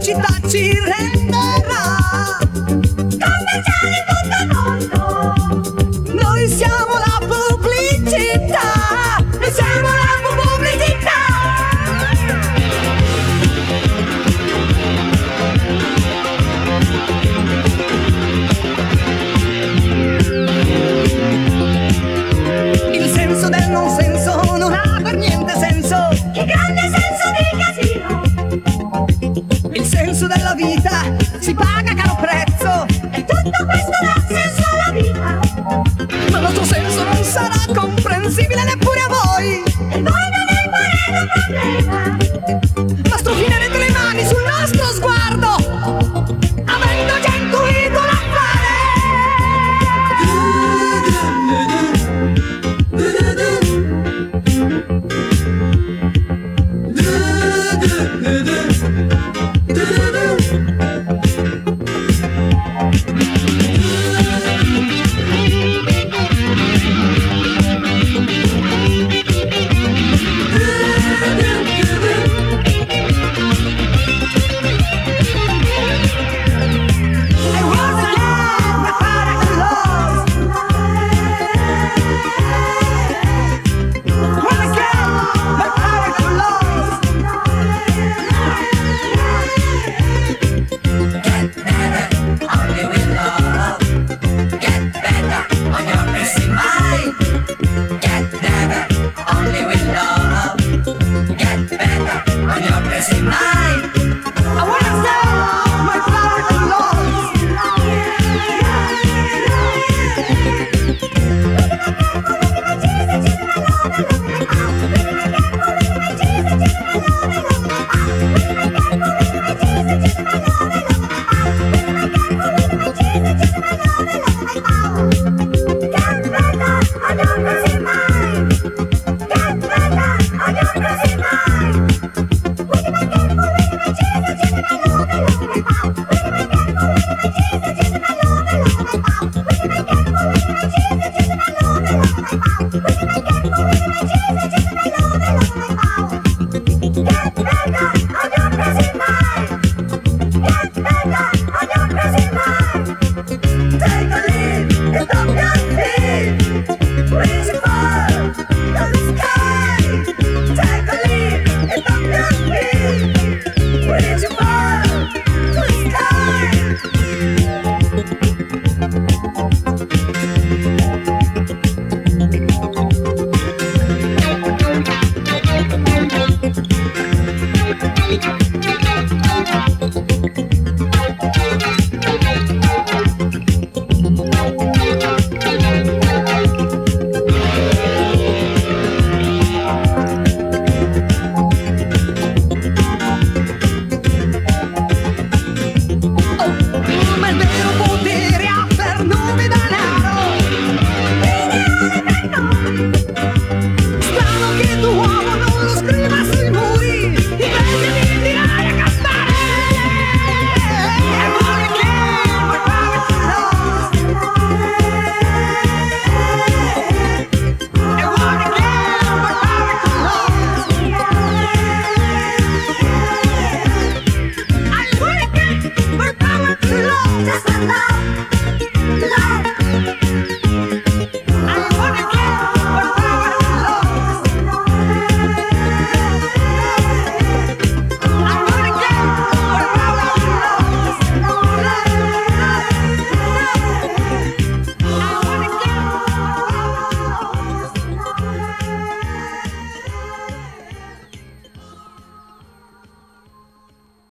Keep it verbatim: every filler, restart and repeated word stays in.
pubblicità ci renderà commerciali in tutto il mondo. Noi siamo la pubblicità, Noi siamo la pubblicità. il senso del non senso non ha per niente senso, Che grande senso di casino. il senso della vita si paga caro prezzo, E tutto questo dà senso alla vita. ma il nostro senso non sarà comprensibile neppure a voi. E voi non ne farete un problema. Il nostro fine